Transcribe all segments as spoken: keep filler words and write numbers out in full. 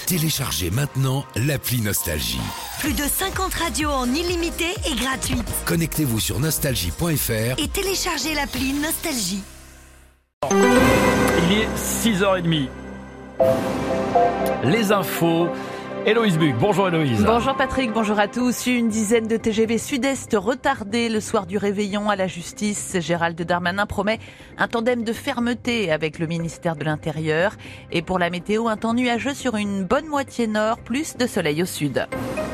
Téléchargez maintenant l'appli Nostalgie. Plus de cinquante radios en illimité et gratuite. Connectez-vous sur nostalgie point f r et téléchargez l'appli Nostalgie. Il est six heures trente. Les infos. Héloïse Buc. Bonjour Héloïse. Bonjour Patrick, bonjour à tous. Une dizaine de T G V Sud-Est retardés le soir du réveillon à la justice. Gérald Darmanin promet un tandem de fermeté avec le ministère de l'Intérieur. Et pour la météo, un temps nuageux sur une bonne moitié nord, plus de soleil au sud.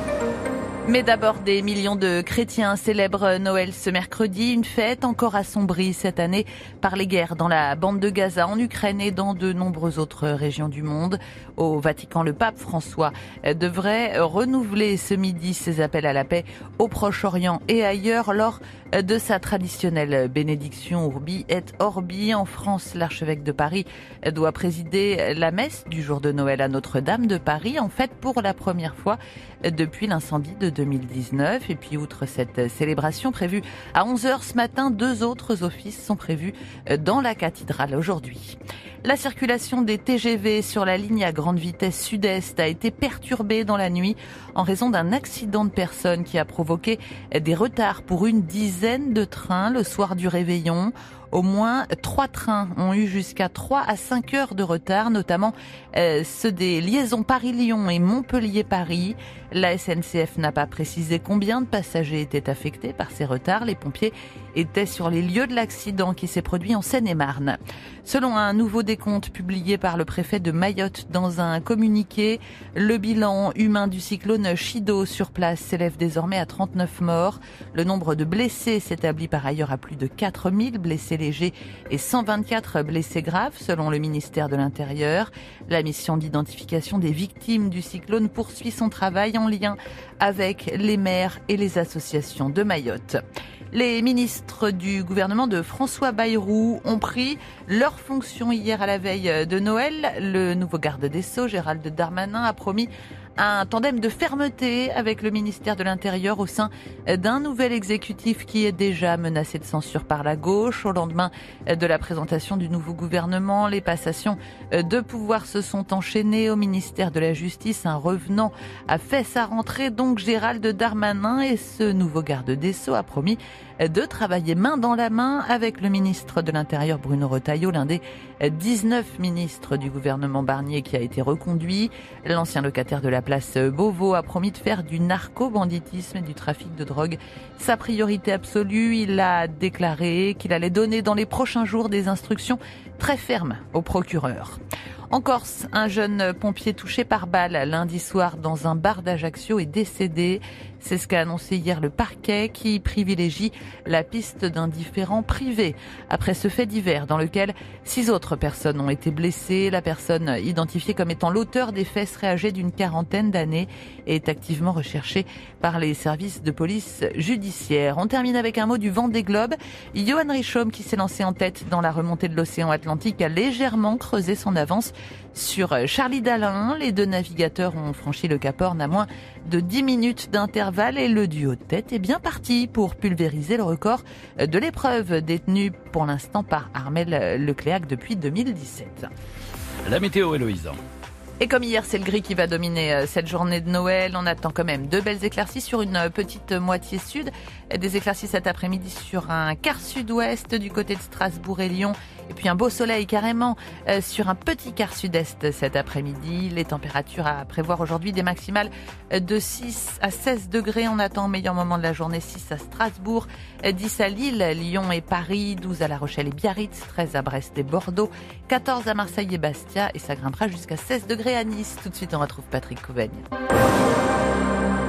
Mais d'abord, des millions de chrétiens célèbrent Noël ce mercredi, une fête encore assombrie cette année par les guerres dans la bande de Gaza, en Ukraine et dans de nombreuses autres régions du monde. Au Vatican, le pape François devrait renouveler ce midi ses appels à la paix au Proche-Orient et ailleurs lors de sa traditionnelle bénédiction Urbi et Orbi. En France, l'archevêque de Paris doit présider la messe du jour de Noël à Notre-Dame de Paris, en fait pour la première fois depuis l'incendie de deux mille dix-neuf. Et puis outre cette célébration prévue à onze heures ce matin, deux autres offices sont prévus dans la cathédrale aujourd'hui. La circulation des T G V sur la ligne à grande vitesse sud-est a été perturbée dans la nuit en raison d'un accident de personnes qui a provoqué des retards pour une dizaine de trains le soir du réveillon. Au moins trois trains ont eu jusqu'à trois à cinq heures de retard, notamment euh, ceux des liaisons Paris-Lyon et Montpellier-Paris. La S N C F n'a pas précisé combien de passagers étaient affectés par ces retards. Les pompiers étaient sur les lieux de l'accident qui s'est produit en Seine-et-Marne. Selon un nouveau décompte publié par le préfet de Mayotte dans un communiqué, le bilan humain du cyclone Chido sur place s'élève désormais à trente-neuf morts. Le nombre de blessés s'établit par ailleurs à plus de quatre mille blessés légers et cent vingt-quatre blessés graves selon le ministère de l'Intérieur. La mission d'identification des victimes du cyclone poursuit son travail en lien avec les maires et les associations de Mayotte. Les ministres du gouvernement de François Bayrou ont pris leurs fonctions hier à la veille de Noël. Le nouveau garde des Sceaux, Gérald Darmanin, a promis un tandem de fermeté avec le ministère de l'Intérieur au sein d'un nouvel exécutif qui est déjà menacé de censure par la gauche. Au lendemain de la présentation du nouveau gouvernement, les passations de pouvoir se sont enchaînées au ministère de la Justice. Un revenant a fait sa rentrée, donc Gérald Darmanin, et ce nouveau garde des Sceaux a promis de travailler main dans la main avec le ministre de l'Intérieur Bruno Retailleau, l'un des dix-neuf ministres du gouvernement Barnier qui a été reconduit. L'ancien locataire de la place Beauvau a promis de faire du narco-banditisme et du trafic de drogue sa priorité absolue. Il a déclaré qu'il allait donner dans les prochains jours des instructions très fermes au procureur. En Corse, un jeune pompier touché par balle lundi soir dans un bar d'Ajaccio est décédé. C'est ce qu'a annoncé hier le parquet qui privilégie la piste d'un différend privé. Après ce fait divers dans lequel six autres personnes ont été blessées, la personne identifiée comme étant l'auteur des faits serait âgée d'une quarantaine d'années et est activement recherchée par les services de police judiciaire. On termine avec un mot du Vendée Globe. Johan Richomme, qui s'est lancé en tête dans la remontée de l'océan Atlantique, a légèrement creusé son avance sur Charlie Dalin. Les deux navigateurs ont franchi le Cap Horn à moins de dix minutes d'intervalle et le duo de tête est bien parti pour pulvériser le record de l'épreuve détenue pour l'instant par Armel Lecléac depuis deux mille dix-sept. La météo, Héloïse. Et comme hier, c'est le gris qui va dominer cette journée de Noël. On attend quand même deux belles éclaircies sur une petite moitié sud. Des éclaircies cet après-midi sur un quart sud-ouest du côté de Strasbourg et Lyon. Et puis un beau soleil carrément sur un petit quart sud-est cet après-midi. Les températures à prévoir aujourd'hui, des maximales de six à seize degrés. On attend au meilleur moment de la journée, six à Strasbourg, dix à Lille, Lyon et Paris, douze à La Rochelle et Biarritz, treize à Brest et Bordeaux, quatorze à Marseille et Bastia et ça grimpera jusqu'à seize degrés à Nice. Tout de suite, on retrouve Patrick Couvaigne.